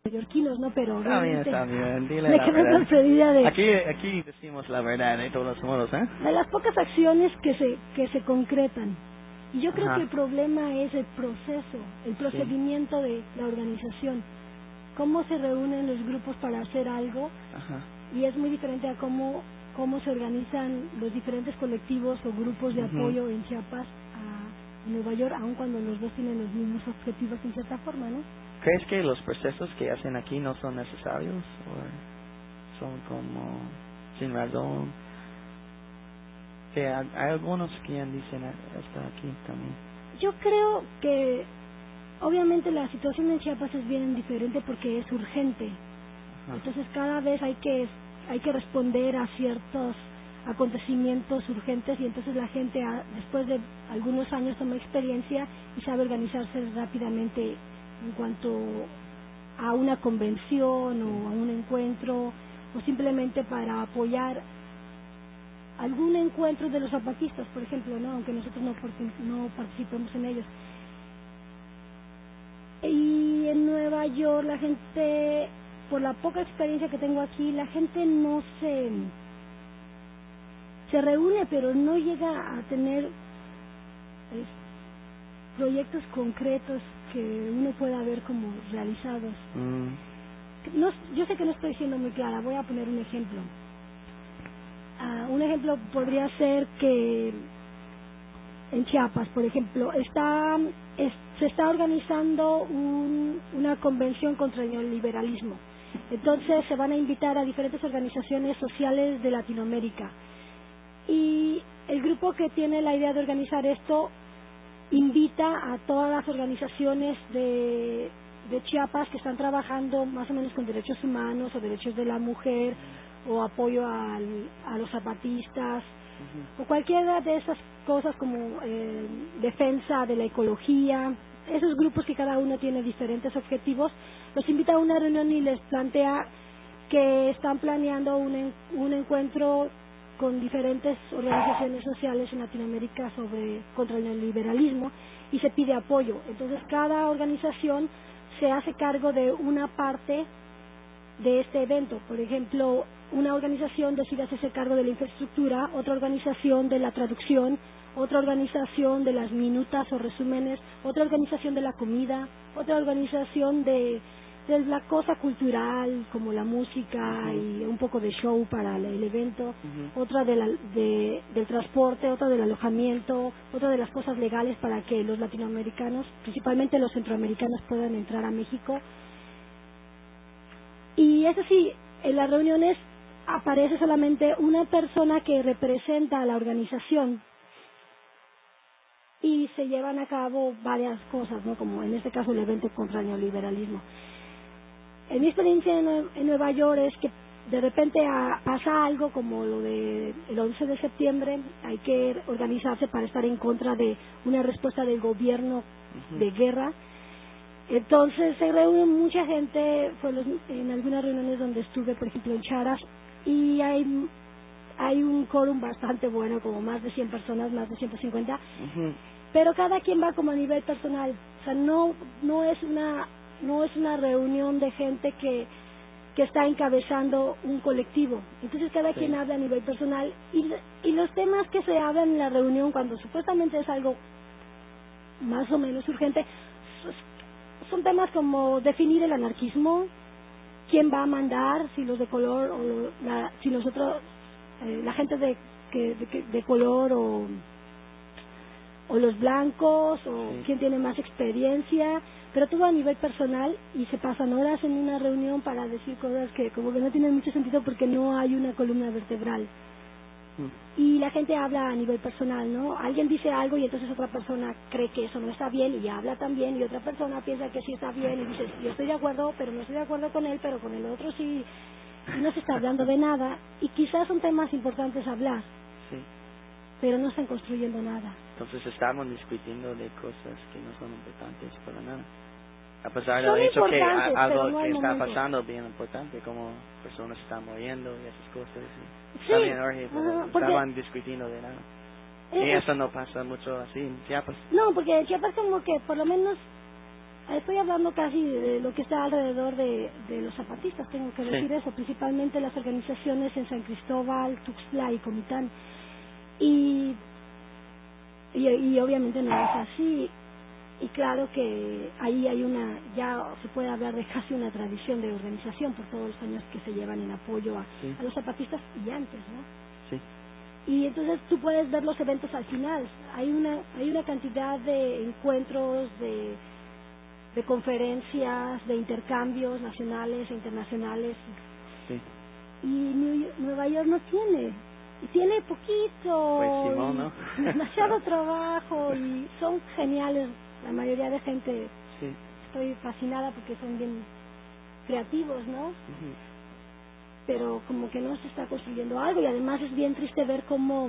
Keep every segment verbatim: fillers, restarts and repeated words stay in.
neoyorquinos, ¿no? Pero Está bien, realmente está bien, dile me la quedé verdad. sorprendida de, Aquí, aquí decimos la verdad de todos modos, ¿eh? de las pocas acciones que se, que se concretan. Y yo creo que Ajá, el problema es el proceso, el sí, procedimiento de la organización. Cómo se reúnen los grupos para hacer algo, ajá. y es muy diferente a cómo, cómo se organizan los diferentes colectivos o grupos de Ujú. apoyo en Chiapas, a, en Nueva York, aun cuando los dos tienen los mismos objetivos en cierta forma, ¿no? ¿Crees que los procesos que hacen aquí no son necesarios o son como sin razón? Que hay, hay algunos que dicen hasta aquí también. Yo creo que obviamente la situación en Chiapas es bien diferente porque es urgente. Ajá, Entonces cada vez hay que hay que responder a ciertos acontecimientos urgentes, y entonces la gente a- después de algunos años toma experiencia y sabe organizarse rápidamente en cuanto a una convención sí. o a un encuentro, o simplemente para apoyar algún encuentro de los zapatistas, por ejemplo, no, aunque nosotros no, partic- no participemos en ellos. Y en Nueva York la gente, por la poca experiencia que tengo aquí, la gente no se se reúne, pero no llega a tener eh, proyectos concretos que uno pueda ver como realizados. Mm, No, yo sé que no estoy siendo muy clara, voy a poner un ejemplo. Ah, un ejemplo podría ser que en Chiapas, por ejemplo, está, es- se está organizando un- una convención contra el neoliberalismo. Entonces se van a invitar a diferentes organizaciones sociales de Latinoamérica. Y el grupo que tiene la idea de organizar esto invita a todas las organizaciones de, de Chiapas que están trabajando más o menos con derechos humanos o derechos de la mujer o apoyo al- a los zapatistas ujú, o cualquiera de esas cosas como eh, defensa de la ecología, esos grupos que cada uno tiene diferentes objetivos, los invita a una reunión y les plantea que están planeando un, en- un encuentro con diferentes organizaciones sociales en Latinoamérica sobre contra el neoliberalismo, y se pide apoyo. Entonces cada organización se hace cargo de una parte de este evento. Por ejemplo, una organización decide hacerse cargo de la infraestructura, otra organización de la traducción, otra organización de las minutas o resúmenes, otra organización de la comida, otra organización de, de la cosa cultural como la música ujú, y un poco de show para el, el evento, ujú. otra de la- de- del transporte, otra del alojamiento, otra de las cosas legales para que los latinoamericanos, principalmente los centroamericanos, puedan entrar a México. Y eso sí, en las reuniones aparece solamente una persona que representa a la organización y se llevan a cabo varias cosas, ¿no? Como en este caso el evento contra el neoliberalismo. En mi experiencia en, Nue- en Nueva York es que de repente a- pasa algo como lo del once de septiembre, hay que organizarse para estar en contra de una respuesta del gobierno Ujú, de guerra. Entonces se reúne mucha gente, fue los- en algunas reuniones donde estuve, por ejemplo en Charas, y hay hay un quórum bastante bueno, como más de cien personas, más de ciento cincuenta, ujú. pero cada quien va como a nivel personal. O sea, no no es una no es una reunión de gente que que está encabezando un colectivo. Entonces cada quien Sí, habla a nivel personal, y, y los temas que se hablan en la reunión cuando supuestamente es algo más o menos urgente, pues, son temas como definir el anarquismo, quién va a mandar, si los de color o lo- la, si nosotros, eh, la gente de, que, de, que- de color o, o los blancos, o sí. quién tiene más experiencia, pero todo a nivel personal, y se pasan horas en una reunión para decir cosas que como que no tienen mucho sentido porque no hay una columna vertebral. Mm, Y la gente habla a nivel personal, ¿no? Alguien dice algo y entonces otra persona cree que eso no está bien y habla también, y otra persona piensa que sí está bien y dice, yo estoy de acuerdo, pero no estoy de acuerdo con él, pero con el otro sí, y no se está hablando de nada, y quizás son temas importantes hablar, sí. pero no están construyendo nada. Entonces estamos discutiendo de cosas que no son importantes para nada. A pesar Son del hecho que a- importantes, pero algo no que al está momento. pasando bien importante, como personas están muriendo y esas cosas. y- Está Sí, bien, Jorge, pero ajá, porque, estaban discutiendo de nada. Y eh, eso no pasa mucho así en Chiapas. no, porque Chiapas como que por lo menos Estoy hablando casi de lo que está alrededor de, de los zapatistas, tengo que decir Sí. eso, principalmente las organizaciones en San Cristóbal, Tuxtla y Comitán. Y, y, y obviamente no es así. Y claro que ahí hay una, ya se puede hablar de casi una tradición de organización por todos los años que se llevan en apoyo a, Sí. a los zapatistas y antes, ¿no? Sí. Y entonces tú puedes ver los eventos al final. Hay una, hay una cantidad de encuentros, de de conferencias, de intercambios nacionales e internacionales. Sí. Y New- Nueva York no tiene, y tiene poquito, Pues Simón, y ¿no? demasiado trabajo, y son geniales, la mayoría de gente, Sí. estoy fascinada porque son bien creativos, ¿no? Ujú. Pero como que no se está construyendo algo, y además es bien triste ver cómo,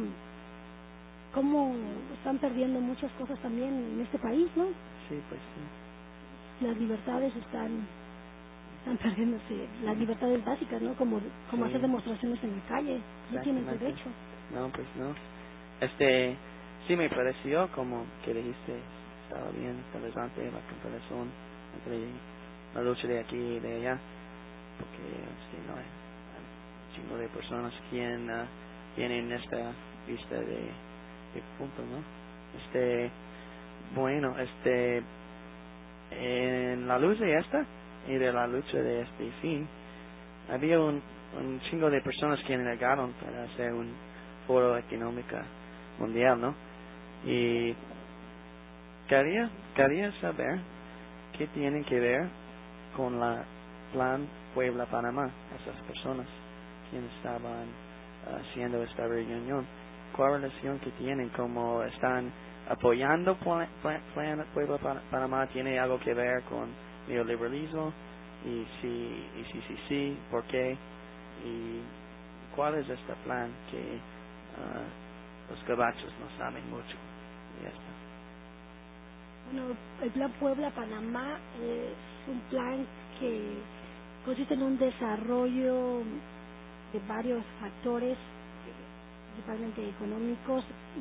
cómo están perdiendo muchas cosas también en este país, ¿no? Sí, pues sí. Las libertades están están perdiéndose, las libertades básicas, ¿no? Como como Sí. hacer demostraciones en la calle, no tienen Exactamente. derecho. No, pues no. Este, sí me pareció como que dijiste, estaba bien interesante la comparación entre la lucha de aquí y de allá, porque sí, no, hay un chingo de personas quien uh, tienen esta vista de, de punto, ¿no? Este, bueno, este, en la luz de esta y de la lucha de este fin, había un, un chingo de personas que negaron para hacer un foro económico mundial, ¿no? Y quería, quería saber qué tienen que ver con la plan Puebla-Panamá, esas personas quienes estaban haciendo esta reunión. ¿Cuál relación que tienen? ¿Cómo están apoyando plan, plan, plan Puebla-Panamá? ¿Tiene algo que ver con neoliberalismo? Y si, y si, si, sí, ¿por qué? ¿Y cuál es este plan que uh, los gabachos no saben mucho? Y ya está. Bueno, el plan Puebla-Panamá es un plan que consiste en un desarrollo de varios factores, principalmente económicos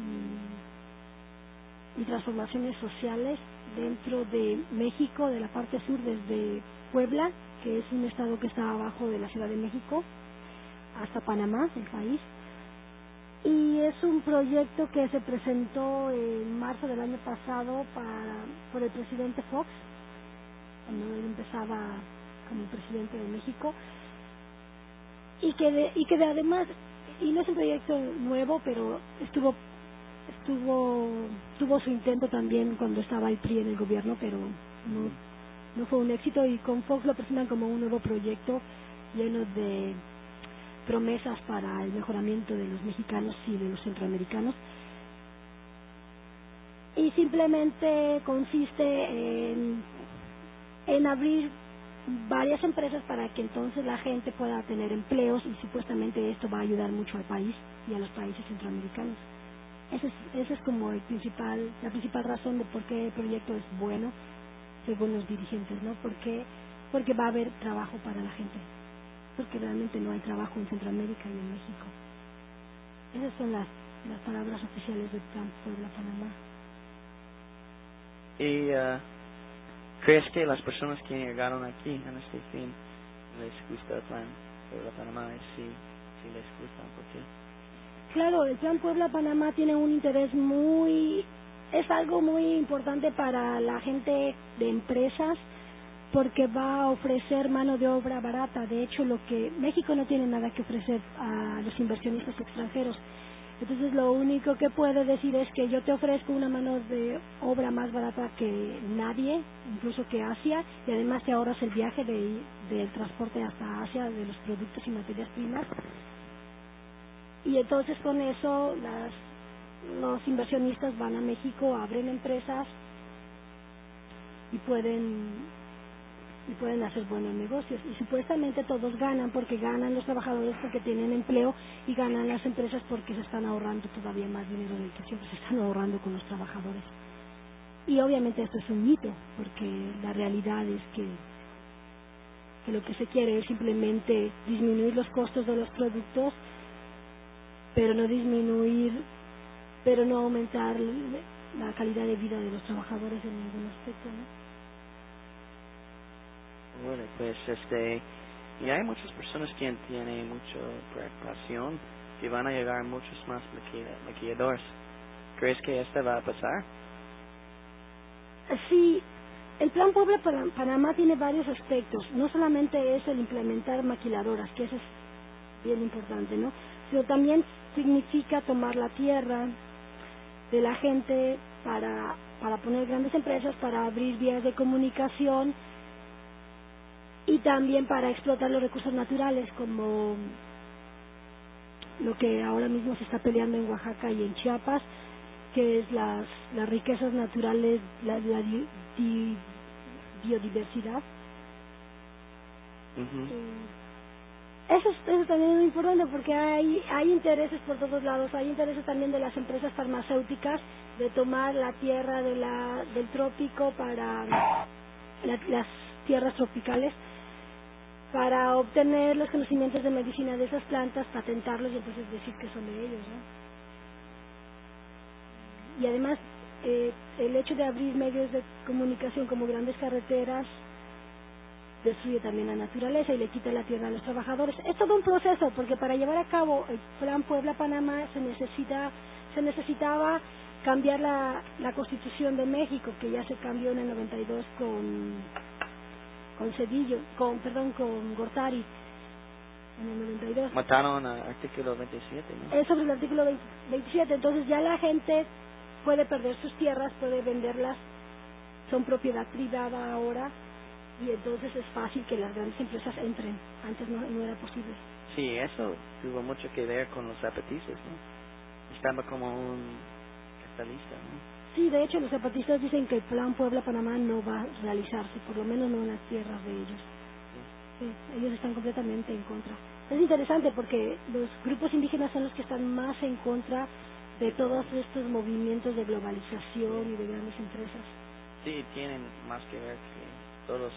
y, y transformaciones sociales dentro de México, de la parte sur, desde Puebla, que es un estado que está abajo de la Ciudad de México, hasta Panamá, el país. Y es un proyecto que se presentó en marzo del año pasado para, por el presidente Fox, cuando él empezaba como presidente de México, y que de, y que de además, y no es un proyecto nuevo, pero estuvo estuvo tuvo su intento también cuando estaba el P R I en el gobierno, pero no, no fue un éxito, y con Fox lo presentan como un nuevo proyecto lleno de promesas para el mejoramiento de los mexicanos y de los centroamericanos, y simplemente consiste en, en abrir varias empresas para que entonces la gente pueda tener empleos, y supuestamente esto va a ayudar mucho al país y a los países centroamericanos. Esa es, esa es como el principal, la principal razón de por qué el proyecto es bueno, según los dirigentes, ¿no? Porque, porque va a haber trabajo para la gente, porque realmente no hay trabajo en Centroamérica y en México. Esas son las, las palabras oficiales del plan Puebla-Panamá. ¿Y uh, crees que las personas que llegaron aquí en este fin les gusta el plan Puebla-Panamá? Y si, si les gusta, ¿por qué? Claro, el plan Puebla-Panamá tiene un interés muy, es algo muy importante para la gente de empresas, porque va a ofrecer mano de obra barata. De hecho, lo que México no tiene nada que ofrecer a los inversionistas extranjeros. Entonces, lo único que puede decir es que yo te ofrezco una mano de obra más barata que nadie, incluso que Asia, y además te ahorras el viaje de, del transporte hasta Asia de los productos y materias primas. Y entonces con eso las, los inversionistas van a México, abren empresas y pueden y pueden hacer buenos negocios, y supuestamente todos ganan, porque ganan los trabajadores porque tienen empleo, y ganan las empresas porque se están ahorrando todavía más dinero del que siempre se están ahorrando con los trabajadores. Y obviamente esto es un mito, porque la realidad es que, que lo que se quiere es simplemente disminuir los costos de los productos, pero no disminuir, pero no aumentar la calidad de vida de los trabajadores en ningún aspecto, ¿no? Bueno, pues este, y hay muchas personas que tienen mucha preocupación que van a llegar muchos más maquilla- maquilladores. ¿Crees que esto va a pasar? Sí, el Plan Puebla para Panamá tiene varios aspectos. No solamente es el implementar maquiladoras, que eso es bien importante, ¿no? Sino también significa tomar la tierra de la gente para, para poner grandes empresas, para abrir vías de comunicación y también para explotar los recursos naturales, como lo que ahora mismo se está peleando en Oaxaca y en Chiapas, que es las, las riquezas naturales, la, la di, di, biodiversidad. Uh-huh. Eh, eso, es, eso también es muy importante porque hay, hay intereses por todos lados, hay intereses también de las empresas farmacéuticas de tomar la tierra de la, del trópico para la, las tierras tropicales para obtener los conocimientos de medicina de esas plantas, patentarlos y entonces decir que son de ellos, ¿no? Y además eh, el hecho de abrir medios de comunicación como grandes carreteras destruye también la naturaleza y le quita la tierra a los trabajadores. Es todo un proceso porque para llevar a cabo el Plan Puebla-Panamá se necesita se necesitaba cambiar la, la Constitución de México, que ya se cambió en el noventa y dos con con Cedillo, con perdón, con Gortari en el noventa y dos. Mataron al artículo veintisiete, ¿no? Es sobre el artículo veintisiete, entonces ya la gente puede perder sus tierras, puede venderlas, son propiedad privada ahora y entonces es fácil que las grandes empresas entren, antes no, no era posible. Sí, eso tuvo mucho que ver con los zapatistas, ¿no? Estaba como un catalista, ¿no? Sí, de hecho los zapatistas dicen que el Plan Puebla-Panamá no va a realizarse, por lo menos no en las tierras de ellos. Sí, ellos están completamente en contra. Es interesante porque los grupos indígenas son los que están más en contra de todos estos movimientos de globalización y de grandes empresas. Sí, tienen más que ver que todos los,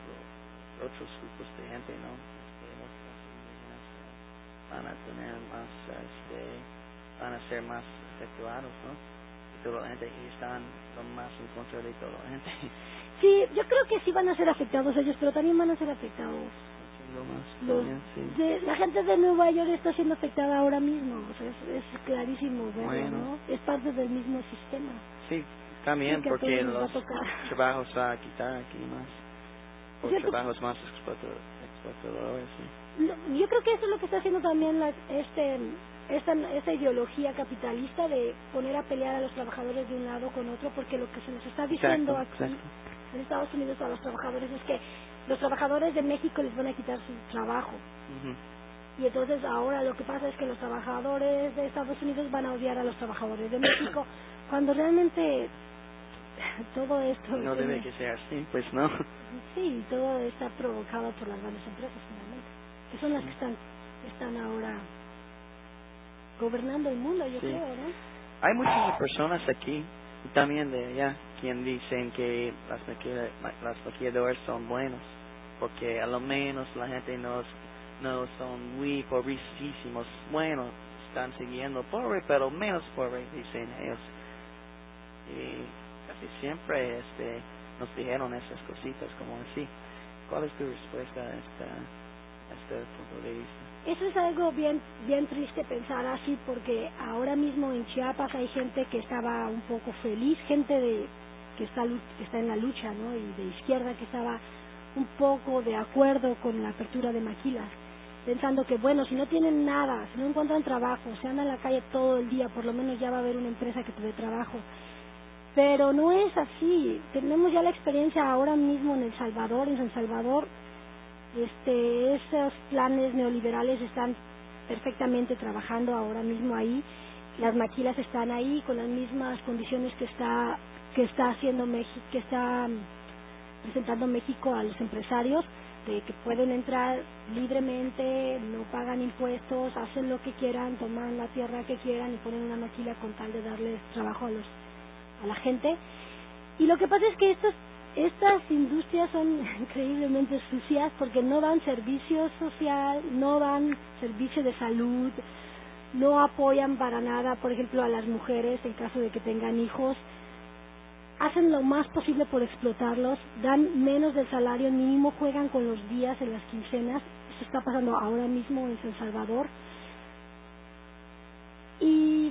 los otros grupos de gente, ¿no? Este, los, los indígenas eh, van a tener más, este, van a ser más efectuados, ¿no? Y toda la gente y están lo más en contra de toda la gente. Sí, yo creo que sí van a ser afectados ellos, pero también van a ser afectados Más, los, también, sí. de, la gente de Nueva York está siendo afectada ahora mismo, o sea, es, es clarísimo verlo, Bueno. ¿no? Es parte del mismo sistema. Sí, también que porque nos va a los tocar. trabajos va a quitar aquí más, o ¿Cierto? trabajos más exploto- explotadores, sí. Lo- Yo creo que eso es lo que está haciendo también la, este, esta, esta ideología capitalista de poner a pelear a los trabajadores de un lado con otro, porque lo que se nos está diciendo Exacto, aquí exacto. en Estados Unidos a los trabajadores es que los trabajadores de México les van a quitar su trabajo. Ujú. Y entonces ahora lo que pasa es que los trabajadores de Estados Unidos van a odiar a los trabajadores de México, cuando realmente todo esto No tiene- debe que ser así, pues no. sí, todo está provocado por las grandes empresas finalmente, que son las que están están ahora gobernando el mundo, yo Sí. creo, ¿no? Hay muchas personas aquí, y también de allá, quien dicen que las, maquila- ma- las maquilladoras son buenos, porque a lo menos la gente no, no son muy pobrecísimos. Bueno, están siguiendo pobre, pero menos pobre, dicen ellos. Y casi siempre este, nos dijeron esas cositas como así. ¿Cuál es tu respuesta a, esta, a este punto de vista? Eso es algo bien bien triste pensar así, porque ahora mismo en Chiapas hay gente que estaba un poco feliz, gente de que está lu- que está en la lucha, ¿no? Y de izquierda que estaba un poco de acuerdo con la apertura de maquilas, pensando que bueno, si no tienen nada, si no encuentran trabajo, se andan en la calle todo el día, por lo menos ya va a haber una empresa que te dé trabajo. Pero no es así. Tenemos ya la experiencia ahora mismo en El Salvador, en San Salvador. Este, esos planes neoliberales están perfectamente trabajando ahora mismo ahí. Las maquilas están ahí con las mismas condiciones que está que está haciendo México, que está mm, presentando México a los empresarios, de que pueden entrar libremente, no pagan impuestos, hacen lo que quieran, toman la tierra que quieran y ponen una maquila con tal de darles trabajo a los a la gente. Y lo que pasa es que estas estas industrias son increíblemente sucias porque no dan servicio social, no dan servicio de salud, no apoyan para nada, por ejemplo, a las mujeres en caso de que tengan hijos. hacen lo más posible por explotarlos, dan menos del salario mínimo, juegan con los días en las quincenas. Eso está pasando ahora mismo en San Salvador. Y,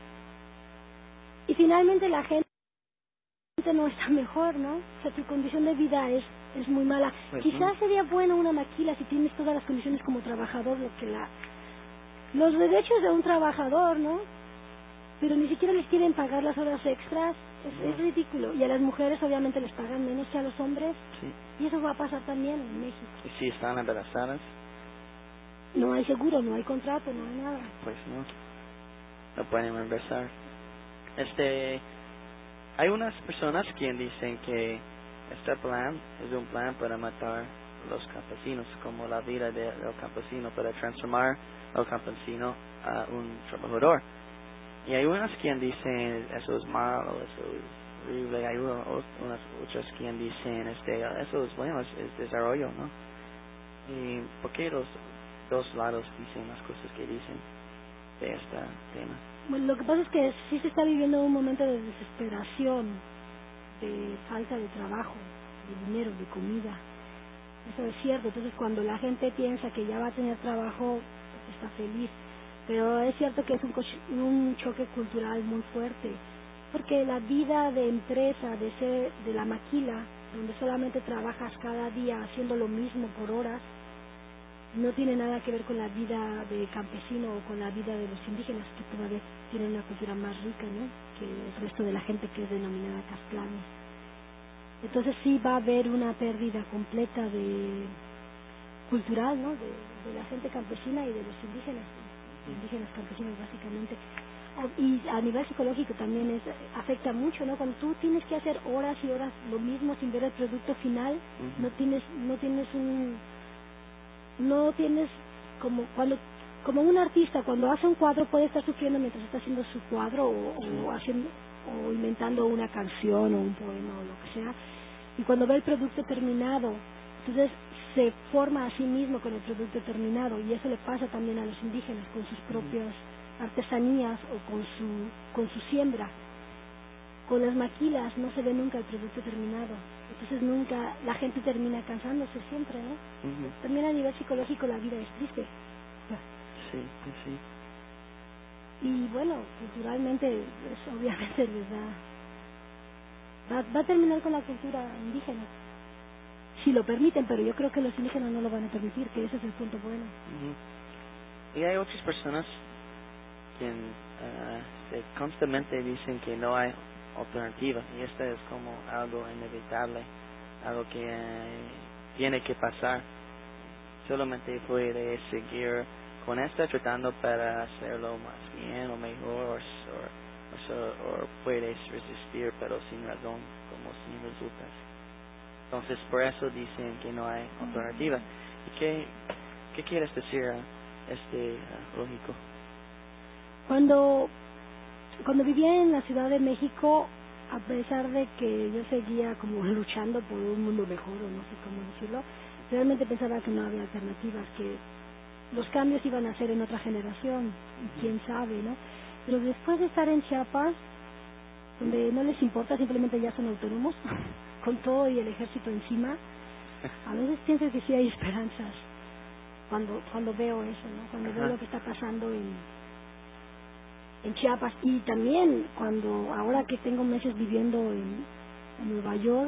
y finalmente la gente no está mejor, ¿no? O sea, tu condición de vida es, es muy mala. Pues Quizás no. sería bueno una maquila si tienes todas las condiciones como trabajador, lo que la los derechos de un trabajador, ¿no? Pero ni siquiera les quieren pagar las horas extras. Es, No. es ridículo. Y a las mujeres obviamente les pagan menos que a los hombres. Sí. Y eso va a pasar también en México. Y si están embarazadas, No hay seguro, no hay contrato, no hay nada. pues no, no pueden empezar. Este, hay unas personas que dicen que este plan es un plan para matar a los campesinos, como la vida de- del campesino, para transformar al campesino a un trabajador. Y hay unas que dicen eso es malo, eso es horrible. Hay uno- o- unas otras que dicen este, eso es bueno, es, es desarrollo, ¿no? ¿Y por qué los dos lados dicen las cosas que dicen de este tema? Bueno, lo que pasa es que sí se está viviendo un momento de desesperación, de falta de trabajo, de dinero, de comida. Eso es cierto. Entonces, cuando la gente piensa que ya va a tener trabajo, pues está feliz. Pero es cierto que es un, coche- un choque cultural muy fuerte, porque la vida de empresa, de ser de la maquila, donde solamente trabajas cada día haciendo lo mismo por horas, no tiene nada que ver con la vida de campesino o con la vida de los indígenas, que todavía tienen una cultura más rica, ¿no?, que el resto de la gente que es denominada casclanes. Entonces sí va a haber una pérdida completa de cultural, ¿no?, de, de la gente campesina y de los indígenas, indígenas campesinos básicamente. A- Y a nivel psicológico también es, afecta mucho, ¿no? Cuando tú tienes que hacer horas y horas lo mismo sin ver el producto final, Ujú. no tienes no tienes un no tienes como cuando como un artista cuando hace un cuadro puede estar sufriendo mientras está haciendo su cuadro o, Sí. o haciendo o inventando una canción o un poema o lo que sea, y cuando ve el producto terminado, entonces se forma a sí mismo con el producto terminado, y eso le pasa también a los indígenas con sus propias artesanías o con su con su siembra. Con las maquilas no se ve nunca el producto terminado, entonces nunca la gente termina cansándose siempre, ¿no? Ujú. También a nivel psicológico la vida es triste. Sí, sí, sí. Y bueno, culturalmente eso obviamente les da va, va a terminar con la cultura indígena si lo permiten, pero yo creo que los indígenas no lo van a permitir, que ese es el punto bueno. Ujú. Y hay otras personas que ah, que constantemente dicen que no hay alternativa, y esto es como algo inevitable, algo que eh, tiene que pasar. Solamente puede seguir con esto tratando para hacerlo más bien o mejor, o, o, o, so- o puedes resistir pero sin razón, como sin resultas. Entonces por eso dicen que no hay alternativa. ¿Y qué, qué quieres decir a este ah, lógico? Cuando cuando vivía en la Ciudad de México, a pesar de que yo seguía como luchando por un mundo mejor, o no sé cómo decirlo, realmente pensaba que no había alternativas, que los cambios iban a ser en otra generación, y quién sabe, ¿no? Pero después de estar en Chiapas, donde no les importa, simplemente ya son autónomos, con todo y el ejército encima, a veces pienso que sí hay esperanzas cuando cuando veo eso, ¿no? Cuando veo Ajá. lo que está pasando en, en Chiapas, y también cuando ahora que tengo meses viviendo en, en Nueva York,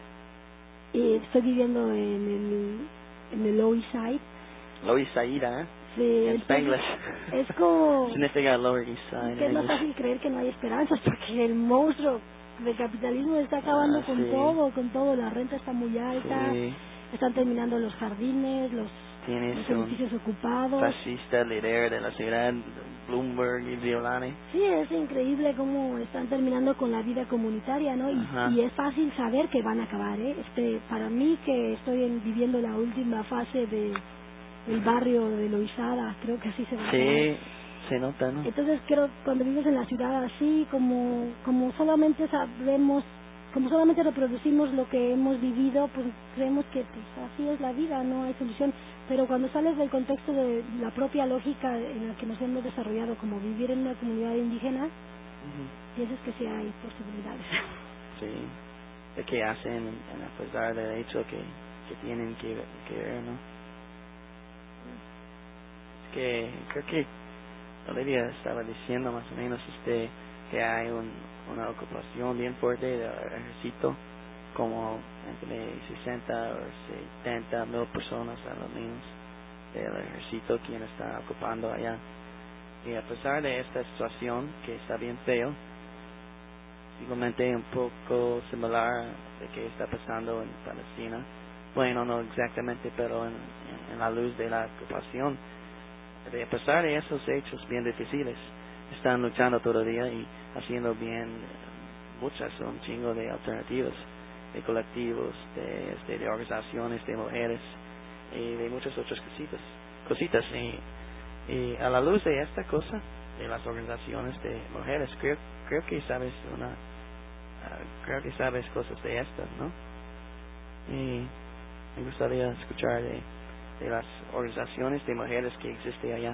eh, estoy viviendo en el, en el Lower East Side. Lower East Side, ¿eh? Sí, En entonces, Spanglish. es como Significa Lower East Side que es en más inglés. fácil creer que no hay esperanzas, porque el monstruo del capitalismo está acabando Ah, con sí. todo, con todo, la renta está muy alta, Sí. están terminando los jardines, los, Tienes los un edificios ocupados. fascista líder de la ciudad, Bloomberg y Violani. Sí, es increíble cómo están terminando con la vida comunitaria, ¿no? Y, Ajá. y es fácil saber que van a acabar, ¿eh? Este, para mí, que estoy en- viviendo la última fase de el barrio de Loizada, creo que así se va a acabar. Sí, se nota, ¿no? Entonces creo que cuando vives en la ciudad así, como como solamente sabemos, como solamente reproducimos lo que hemos vivido, pues creemos que pues así es la vida, no hay solución. Pero cuando sales del contexto de la propia lógica en la que nos hemos desarrollado, como vivir en una comunidad indígena, Ujú. piensas que sí hay posibilidades. y de qué hacen en a pesar del hecho que, que tienen que, que ver, ¿no? Es que creo que Olivia estaba diciendo más o menos este que hay un, una ocupación bien fuerte del ejército, como entre sesenta o setenta mil personas a lo menos del ejército quien está ocupando allá. Y a pesar de esta situación que está bien feo, simplemente un poco similar de que está pasando en Palestina, bueno, no exactamente, pero en, en, en la luz de la ocupación, de a pesar de esos hechos bien difíciles, están luchando todavía y haciendo bien muchas, un chingo de alternativas, de colectivos, de, de, de organizaciones de mujeres y de muchas otras cositas, cositas y, y a la luz de esta cosa, de las organizaciones de mujeres, creo, creo que sabes una, uh, creo que sabes cosas de estas, ¿no? Y me gustaría escuchar de, de las organizaciones de mujeres que existen allá,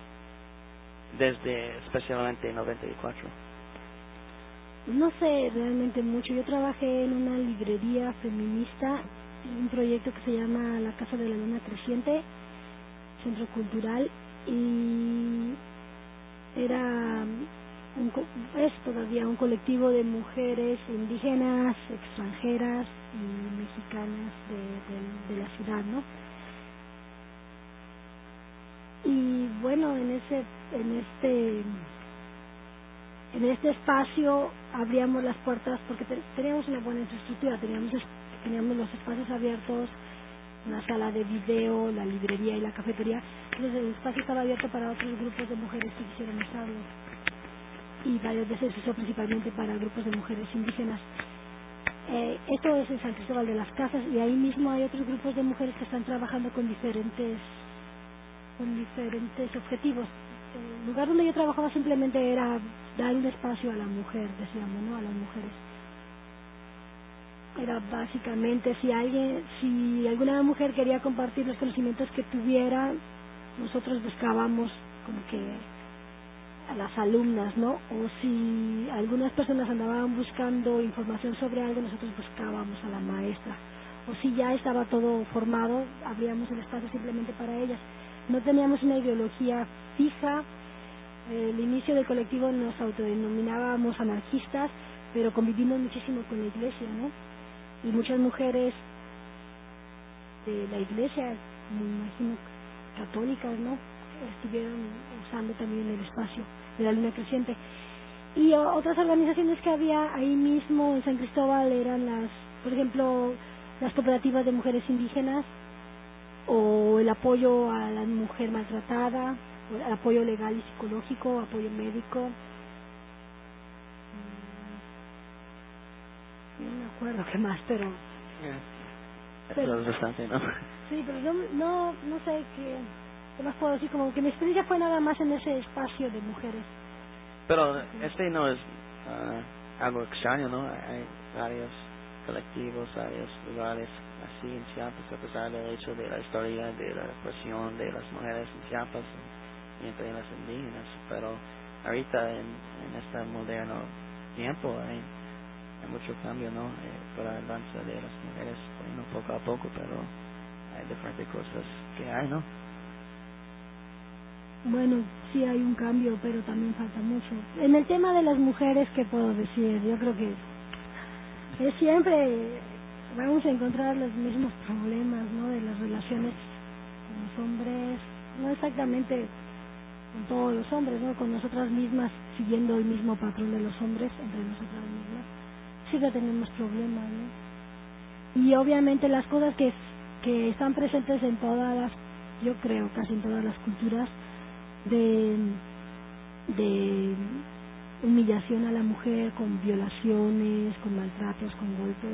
desde especialmente noventa y cuatro. No sé realmente mucho. Yo trabajé en una librería feminista, en un proyecto que se llama La Casa de la Luna Creciente, Centro Cultural, y era un, es todavía un colectivo de mujeres indígenas, extranjeras y mexicanas de, de, de la ciudad, ¿no? Y bueno, en ese en este en este espacio abríamos las puertas porque te, teníamos una buena infraestructura, teníamos teníamos los espacios abiertos, una sala de video, la librería y la cafetería. Entonces el espacio estaba abierto para otros grupos de mujeres que quisieran estarlo, y varias veces se hizo principalmente para grupos de mujeres indígenas. Eh, esto es en San Cristóbal de las Casas, y ahí mismo hay otros grupos de mujeres que están trabajando con diferentes con diferentes objetivos. El lugar donde yo trabajaba simplemente era dar un espacio a la mujer, decíamos, ¿no? A las mujeres. Era básicamente si alguien, si alguna mujer quería compartir los conocimientos que tuviera, nosotros buscábamos como que a las alumnas, ¿no? O si algunas personas andaban buscando información sobre algo, nosotros buscábamos a la maestra. O si ya estaba todo formado, abríamos el espacio simplemente para ellas. No teníamos una ideología fija. El inicio del colectivo nos autodenominábamos anarquistas, pero convivimos muchísimo con la iglesia, ¿no? Y muchas mujeres de la iglesia, me imagino católicas, ¿no?, estuvieron usando también el espacio de la Luna Creciente. Y o, otras organizaciones que había ahí mismo en San Cristóbal eran las, por ejemplo, las cooperativas de mujeres indígenas, o el apoyo a la mujer maltratada, o el apoyo legal y psicológico, apoyo médico. No me acuerdo qué más, pero... Yeah. pero Eso es bastante, ¿no? Sí, pero no, no, no sé qué, qué más puedo decir, como que mi experiencia fue nada más en ese espacio de mujeres. Pero este no es uh, algo extraño, ¿no? Hay varios colectivos, varios lugares así en Chiapas, a pesar del hecho de la historia de la represión de las mujeres en Chiapas y entre las indígenas. Pero ahorita en, en este moderno tiempo hay, hay mucho cambio, ¿no? Eh, por la avance de las mujeres, bueno, poco a poco, pero hay diferentes cosas que hay, ¿no? Bueno, sí hay un cambio, pero también falta mucho. En el tema de las mujeres, ¿qué puedo decir? Yo creo que es siempre vamos a encontrar los mismos problemas, ¿no? De las relaciones con los hombres, no exactamente con todos los hombres, ¿no? Con nosotras mismas, siguiendo el mismo patrón de los hombres, entre nosotras mismas, siempre tenemos problemas, ¿no? Y obviamente las cosas que, que están presentes en todas las, yo creo, casi en todas las culturas, de, de humillación a la mujer, con violaciones, con maltratos, con golpes.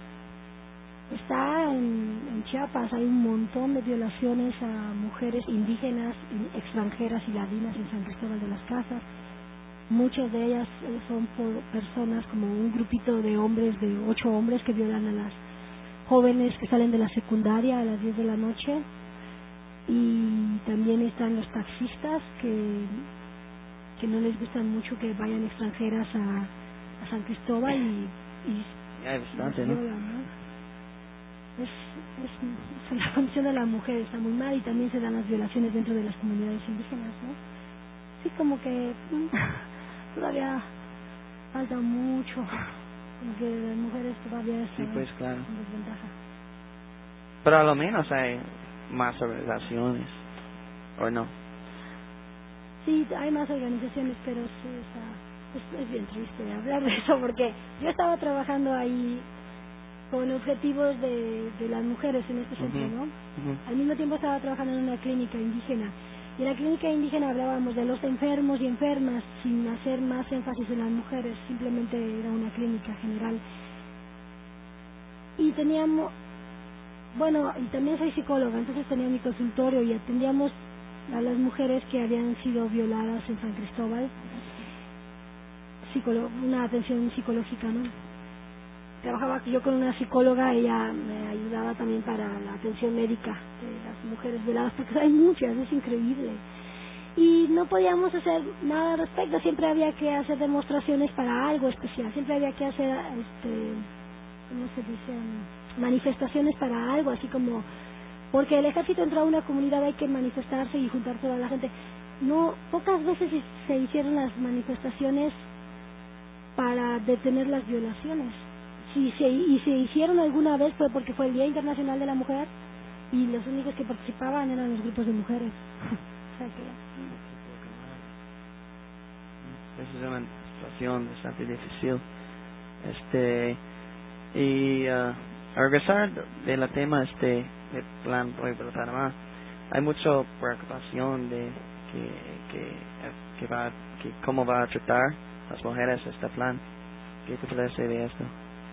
Está en, en Chiapas, hay un montón de violaciones a mujeres indígenas, extranjeras y ladinas en San Cristóbal de las Casas. Muchas de ellas son por personas como un grupito de hombres, de ocho hombres que violan a las jóvenes que salen de la secundaria a las diez de la noche. Y también están los taxistas que, que no les gusta mucho que vayan extranjeras a, a San Cristóbal, y, y Hay bastante, ¿no? Viola, ¿no? Es, es, es la condición de la mujer está muy mal y también se dan las violaciones dentro de las comunidades indígenas, ¿no? Sí, como que todavía falta mucho, como que las mujeres todavía están Sí, pues claro. en desventaja. Pero a lo menos hay más organizaciones, ¿o no? Sí, hay más organizaciones, pero sí, o sea, es, es bien triste hablar de eso porque yo estaba trabajando ahí con objetivos de, de las mujeres en este centro, Uh-huh. ¿no? Uh-huh. Al mismo tiempo estaba trabajando en una clínica indígena y en la clínica indígena hablábamos de los enfermos y enfermas sin hacer más énfasis en las mujeres, simplemente era una clínica general. Y teníamos, bueno, y también soy psicóloga, entonces tenía mi consultorio y atendíamos a las mujeres que habían sido violadas en San Cristóbal, Psicolo- una atención psicológica, ¿no? Trabajaba yo con una psicóloga, ella me ayudaba también para la atención médica de las mujeres violadas, porque hay muchas, es increíble. Y no podíamos hacer nada al respecto, siempre había que hacer demostraciones para algo especial, siempre había que hacer, este, ¿cómo se dice? Manifestaciones para algo, así como, porque el ejército entró a una comunidad, hay que manifestarse y juntar toda la gente. No, pocas veces se hicieron las manifestaciones para detener las violaciones. Si se, y se hicieron alguna vez fue porque fue el Día Internacional de la Mujer y los únicos que participaban eran los grupos de mujeres. O sea que... Esa es una situación bastante difícil. Este, y uh, a regresar del tema este del plan Pueblo Panamá, hay mucha preocupación de que, que, que va, que cómo va a tratar las mujeres este plan. ¿Qué te parece de esto?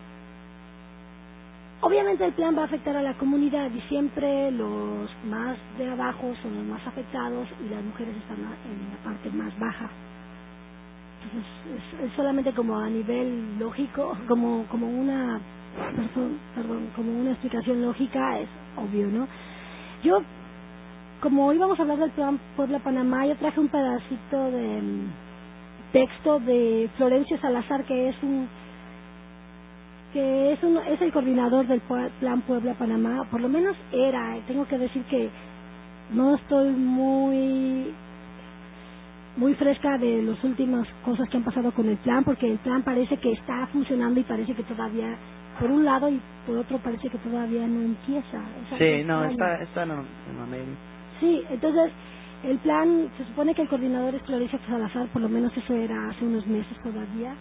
Obviamente el plan va a afectar a la comunidad y siempre los más de abajo son los más afectados y las mujeres están en la parte más baja. Entonces es, es solamente como a nivel lógico, como como una perdón, perdón, como una explicación lógica, es obvio, ¿no? Yo, como íbamos a hablar del plan Puebla Panamá, yo traje un pedacito de um, texto de Florencio Salazar, que es un que es, un, es el coordinador del plan Puebla Panamá, por lo menos era, tengo que decir que no estoy muy muy fresca de las últimas cosas que han pasado con el plan, porque el plan parece que está funcionando y parece que todavía, por un lado y por otro parece que todavía no empieza. Sí, no, está, está en la medio. Sí, entonces el plan, se supone que el coordinador es Florencio Salazar, por lo menos eso era hace unos meses todavía,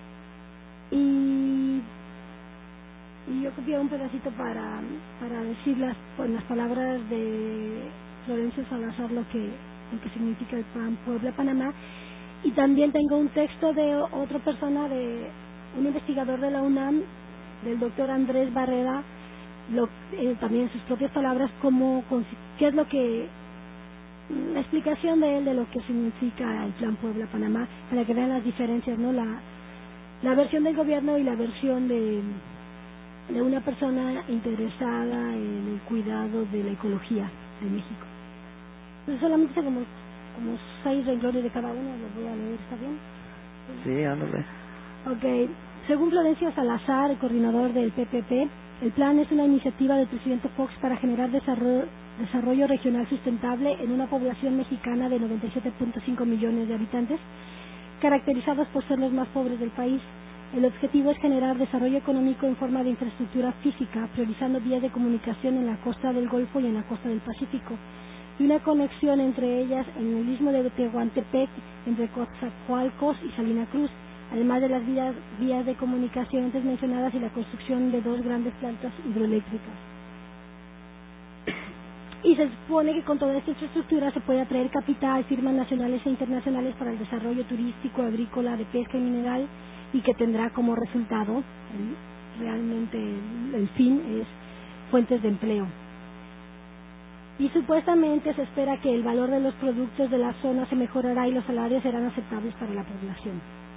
y y yo copié un pedacito para para decir las, con las palabras de Florencio Salazar lo que lo que significa el plan Puebla Panamá, y también tengo un texto de otra persona, de un investigador de la UNAM, del doctor Andrés Barrera, lo, eh, también sus propias palabras, como qué es lo que la explicación de él de lo que significa el plan Puebla Panamá, para que vean las diferencias, no la la versión del gobierno y la versión de de una persona interesada en el cuidado de la ecología en México. Entonces solamente como, como seis renglones de cada uno, los voy a leer, ¿está bien? Sí, ándale. Ok, según Florencio Salazar, el coordinador del P P P, el plan es una iniciativa del presidente Fox para generar desarrollo, desarrollo regional sustentable en una población mexicana de noventa y siete punto cinco millones de habitantes, caracterizados por ser los más pobres del país. El objetivo es generar desarrollo económico en forma de infraestructura física, priorizando vías de comunicación en la costa del Golfo y en la costa del Pacífico, y una conexión entre ellas en el istmo de Tehuantepec, entre Coatzacoalcos y Salina Cruz, además de las vías, vías de comunicación antes mencionadas y la construcción de dos grandes plantas hidroeléctricas. Y se supone que con toda esta infraestructura se puede atraer capital, firmas nacionales e internacionales para el desarrollo turístico, agrícola, de pesca y mineral, y que tendrá como resultado, el, realmente el, el fin es fuentes de empleo. Y supuestamente se espera que el valor de los productos de la zona se mejorará y los salarios serán aceptables para la población.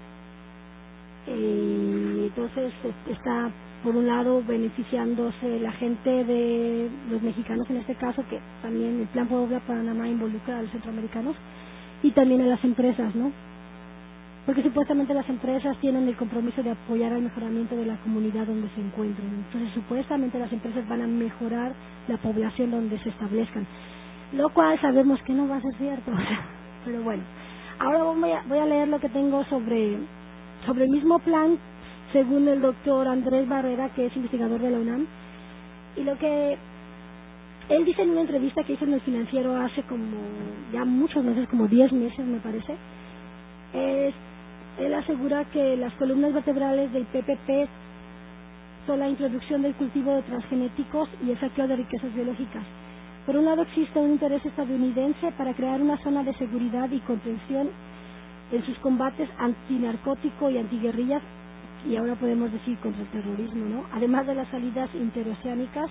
Eh, entonces está por un lado beneficiándose la gente de los mexicanos en este caso, que también el plan Puebla Panamá involucra a los centroamericanos, y también a las empresas, ¿no? porque supuestamente las empresas tienen el compromiso de apoyar al mejoramiento de la comunidad donde se encuentren. Entonces supuestamente las empresas van a mejorar la población donde se establezcan, lo cual sabemos que no va a ser cierto. Pero bueno, ahora voy a, voy a leer lo que tengo sobre, sobre el mismo plan, según el doctor Andrés Barrera, que es investigador de la UNAM, y lo que él dice en una entrevista que hizo en El Financiero hace como ya muchos meses, como diez meses me parece, es, él asegura que las columnas vertebrales del P P P son la introducción del cultivo de transgenéticos y el saqueo de riquezas biológicas. Por un lado existe un interés estadounidense para crear una zona de seguridad y contención en sus combates antinarcótico y antiguerrillas, y ahora podemos decir contra el terrorismo, ¿no? Además de las salidas interoceánicas.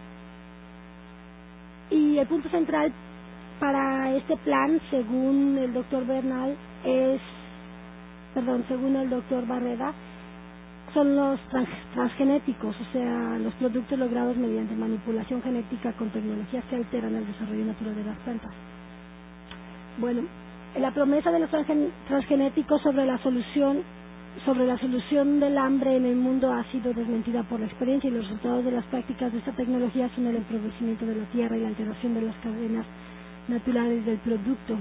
Y el punto central para este plan, según el doctor Bernal, es, perdón, según el doctor Barreda, son los trans, transgenéticos, o sea, los productos logrados mediante manipulación genética con tecnologías que alteran el desarrollo natural de las plantas. Bueno, la promesa de los transgen, transgenéticos sobre la solución sobre la solución del hambre en el mundo ha sido desmentida por la experiencia, y los resultados de las prácticas de esta tecnología son el empobrecimiento de la tierra y la alteración de las cadenas naturales del producto.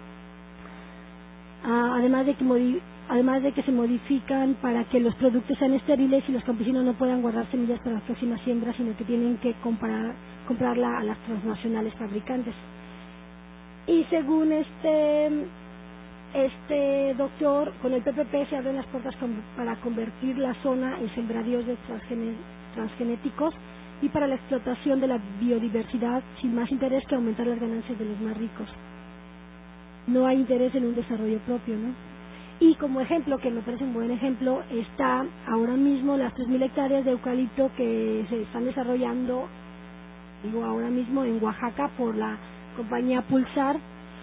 Ah, además de que modi además de que se modifican para que los productos sean estériles y los campesinos no puedan guardar semillas para las próximas siembras, sino que tienen que comprar, comprarla a las transnacionales fabricantes. Y según este este doctor, con el P P P se abren las puertas con, para convertir la zona en sembradíos de transgene, transgenéticos y para la explotación de la biodiversidad, sin más interés que aumentar las ganancias de los más ricos. No hay interés en un desarrollo propio, ¿no? Y como ejemplo, que me parece un buen ejemplo, está ahora mismo las tres mil hectáreas de eucalipto que se están desarrollando, digo ahora mismo, en Oaxaca por la compañía Pulsar,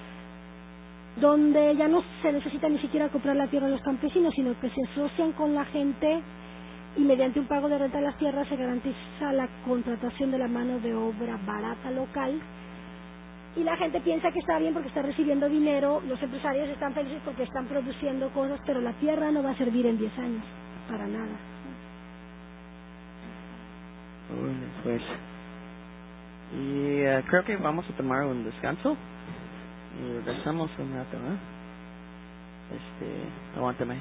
donde ya no se necesita ni siquiera comprar la tierra a los campesinos, sino que se asocian con la gente y mediante un pago de renta de las tierras se garantiza la contratación de la mano de obra barata local, y la gente piensa que está bien porque está recibiendo dinero, los empresarios están felices porque están produciendo cosas, pero la tierra no va a servir en diez años, para nada. Bueno, pues, y uh, creo que vamos a tomar un descanso. Y regresamos un rato, ¿eh? Este, aguántame.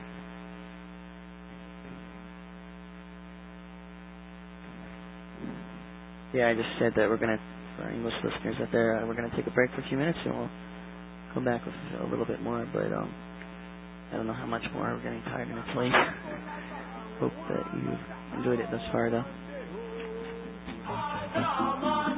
Yeah, I just said that we're gonna, for our English listeners out there, uh, we're gonna take a break for a few minutes and we'll come back with a little bit more, but um, I don't know how much more. We're getting tired and it's late. Hope that you enjoyed it thus far, though.